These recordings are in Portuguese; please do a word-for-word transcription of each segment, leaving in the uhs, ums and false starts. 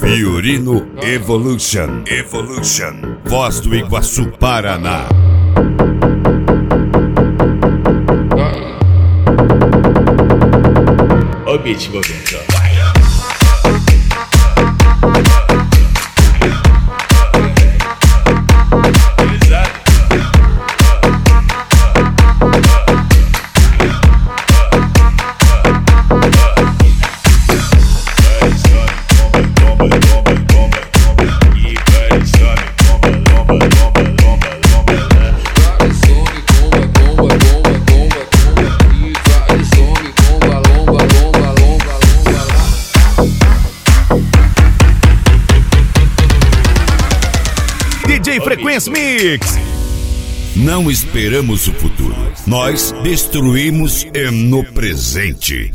Fiorino Evolution. Evolution. Voz do Iguaçu, Paraná. Ó o beat movendo, ó. D J Frequency Mix. Não esperamos o futuro, nós destruímos é no presente.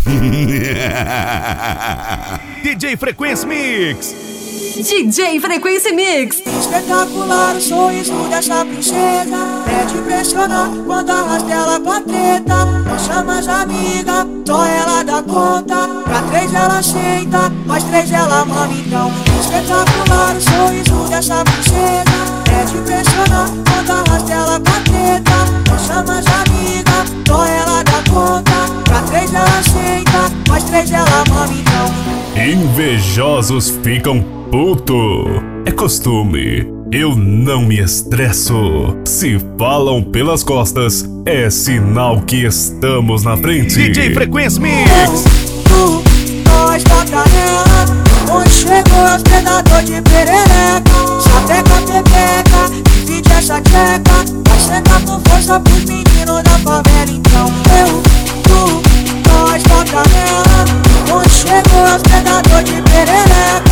D J Frequency Mix. D J Frequency Mix. Espetacular o sorriso dessa princesa, é de impressionar quando arrasta ela pra treta. Não chama as amigas, só ela dá conta. Pra três ela aceita, mais três ela mama então. Espetacular o sorriso dessa princesa, é de impressionar quando arrasta ela pra treta. Não chama as amigas, só ela dá conta. Pra três ela aceita, mais três ela mama então. Invejosos ficam puto. É costume, eu não me estresso. Se falam pelas costas, é sinal que estamos na frente. D J Frequency Mix. Tu, nós da canela, onde chegou os predadores de perereca. Chapeca, pepeca, divide essa tcheca. Vai sentar com força pros meninos da favela então. Eu, tu, nós da canela, onde chegou os predadores de perereca.